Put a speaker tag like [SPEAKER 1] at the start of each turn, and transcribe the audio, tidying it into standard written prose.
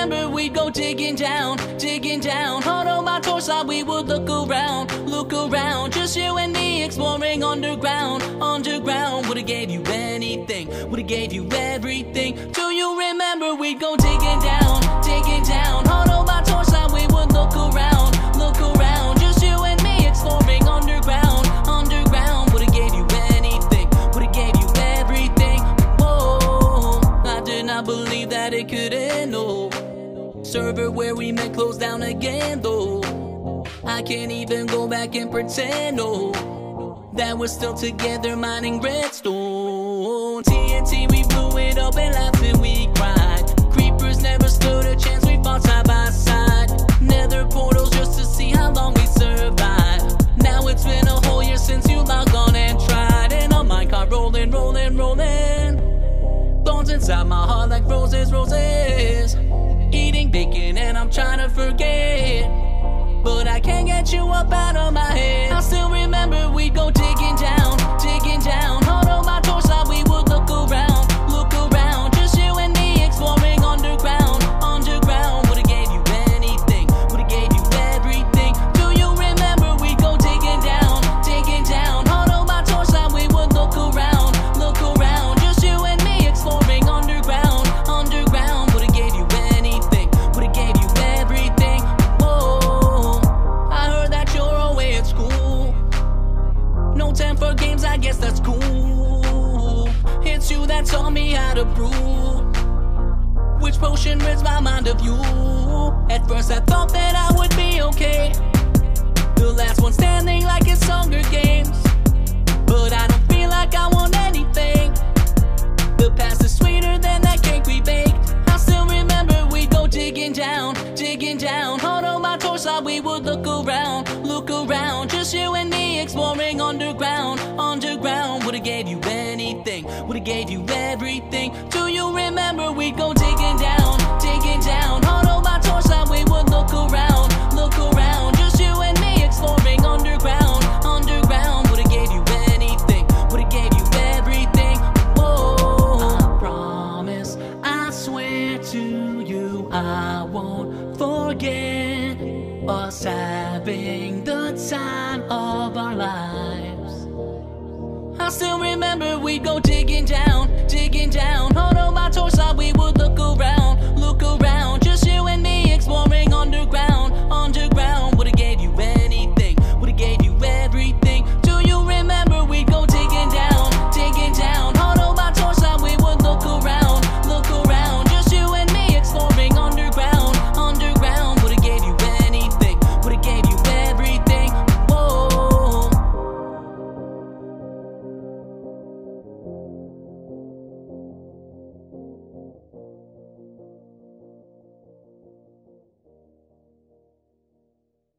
[SPEAKER 1] remember we'd go digging down, digging down. Hard on my torch, thought we would look around. Just you and me exploring underground, underground. Would've gave you anything, would've gave you everything. Do you remember we'd go digging down, digging down. Hard on my torch, thought we would look around, look around. Just you and me exploring underground, underground. Would've gave you anything, would've gave you everything. Whoa, I did not believe that it could end, no. Server where we met closed down again, though. I can't even go back and pretend, no, that we're still together mining redstone. TNT, we blew it up and laughed and we cried. Creepers never stood a chance, we fought side by side. Nether portals just to see how long we survived. Now it's been a whole year since you logged on and tried. And a minecart rolling, rolling, rolling. Thorns inside my heart like roses, roses. Eating bacon and I'm trying to forget, but I can't get you up out of my head. I still remember we'd go digging down, digging down. Hold on my torch, thought we would look around, look around. Just you and me exploring underground, underground. Would've gave you anything, would've gave you everything. Do you remember we'd go digging down, digging down. Hold on my torch, thought we would look around, look around. Just you and me exploring underground, underground. Would've gave you anything, would've gave you everything. Whoa, I heard that you're away at school. No time for games, I guess that's cool. It's you that taught me how to brew. Which potion rids my mind of you? At first I thought that I would be okay, the last one standing like it's Hunger Games. But I don't feel like I want anything. The past is sweeter than that cake we baked. I still remember we'd go digging down, digging down. Hold on my torch, thought we would look around, look around. Just you and me exploring underground, underground. Would've gave you anything, would've gave you everything. Do you remember we'd go digging down, digging down. Hold on my torch, thought we would look around, look around. Just you and me exploring underground, underground. Would've gave you anything, would've gave you everything. Whoa, I promise, I swear to you, I won't forget us having the time of our lives. I still remember we'd go digging down, digging down. Hold on my torch, thought we would look around.